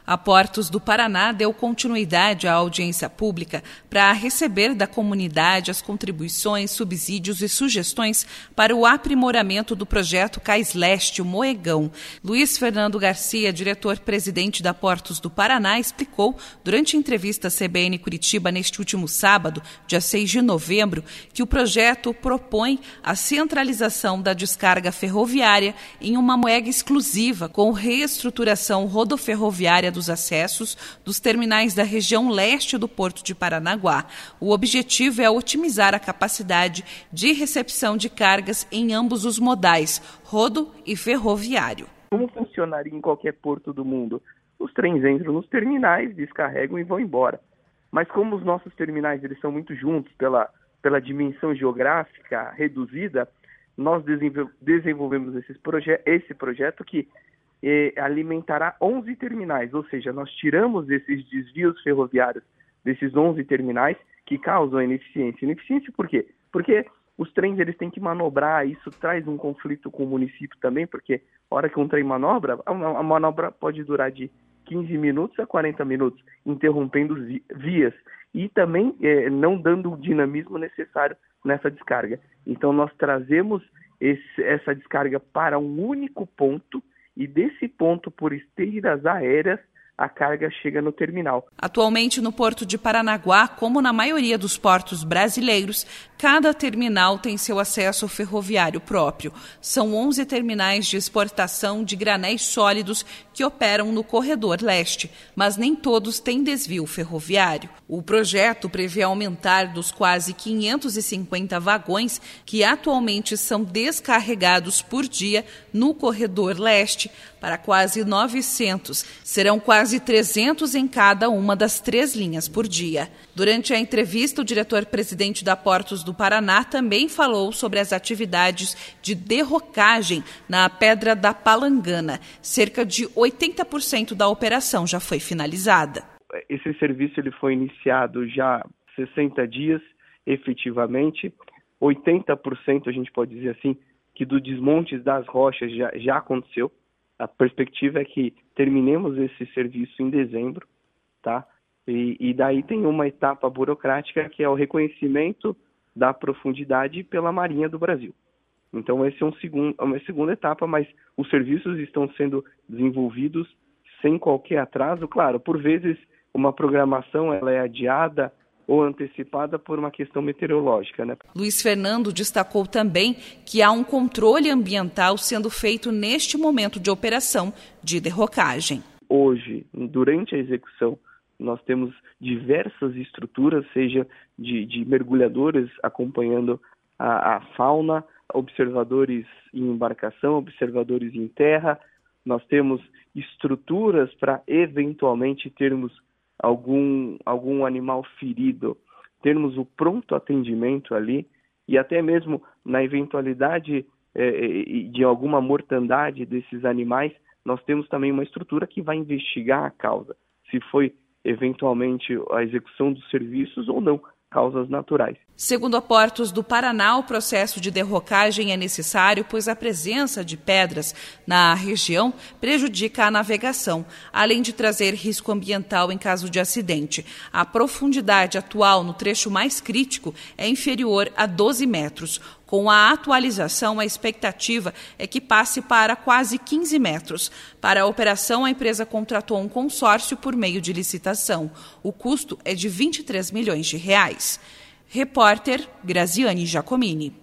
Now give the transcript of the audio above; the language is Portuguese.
A Portos do Paraná deu continuidade à audiência pública para receber da comunidade as contribuições, subsídios e sugestões para o aprimoramento do projeto Cais Leste, o Moegão. Luiz Fernando Garcia, diretor-presidente da Portos do Paraná, explicou durante a entrevista à CBN Curitiba neste último sábado, dia 6 de novembro, que o projeto propõe a centralização da descarga ferroviária em uma moega exclusiva com reestruturação rodoferroviária dos acessos dos terminais da região leste do Porto de Paranaguá. O objetivo é otimizar a capacidade de recepção de cargas em ambos os modais, rodo e ferroviário. Como funcionaria em qualquer porto do mundo? Os trens entram nos terminais, descarregam e vão embora. Mas como os nossos terminais eles são muito juntos pela dimensão geográfica reduzida, nós desenvolvemos esse projeto que alimentará 11 terminais, ou seja, nós tiramos esses desvios ferroviários desses 11 terminais que causam ineficiência. Ineficiência por quê? Porque os trens eles têm que manobrar, isso traz um conflito com o município também, porque a hora que um trem manobra, a manobra pode durar de 15 minutos a 40 minutos, interrompendo vias e também não dando o dinamismo necessário nessa descarga. Então nós trazemos essa descarga para um único ponto, e desse ponto, por esteiras aéreas, a carga chega no terminal. Atualmente, no Porto de Paranaguá, como na maioria dos portos brasileiros, cada terminal tem seu acesso ferroviário próprio. São 11 terminais de exportação de granéis sólidos que operam no corredor leste, mas nem todos têm desvio ferroviário. O projeto prevê aumentar dos quase 550 vagões que atualmente são descarregados por dia no corredor leste para quase 900. Serão quase 300 em cada uma das 3 linhas por dia. Durante a entrevista, o diretor-presidente da Portos do Paraná também falou sobre as atividades de derrocagem na Pedra da Palangana. Cerca de 80% da operação já foi finalizada. Esse serviço ele foi iniciado já há 60 dias, efetivamente. 80%, a gente pode dizer assim, que do desmonte das rochas já aconteceu. A perspectiva é que terminemos esse serviço em dezembro, tá? E daí tem uma etapa burocrática que é o reconhecimento da profundidade pela Marinha do Brasil. Então esse é uma segunda etapa, mas os serviços estão sendo desenvolvidos sem qualquer atraso. Claro, por vezes uma programação ela é adiada ou antecipada por uma questão meteorológica, né? Luiz Fernando destacou também que há um controle ambiental sendo feito neste momento de operação de derrocagem. Hoje, durante a execução, nós temos diversas estruturas, seja de mergulhadores acompanhando a fauna, observadores em embarcação, observadores em terra. Nós temos estruturas para eventualmente termos algum animal ferido, termos o pronto atendimento ali, e até mesmo na eventualidade de alguma mortandade desses animais, nós temos também uma estrutura que vai investigar a causa, se foi eventualmente a execução dos serviços ou não, causas naturais. Segundo a Portos do Paraná, o processo de derrocagem é necessário, pois a presença de pedras na região prejudica a navegação, além de trazer risco ambiental em caso de acidente. A profundidade atual no trecho mais crítico é inferior a 12 metros. Com a atualização, a expectativa é que passe para quase 15 metros. Para a operação, a empresa contratou um consórcio por meio de licitação. O custo é de R$ 23 milhões. Repórter Graziane Giacomini.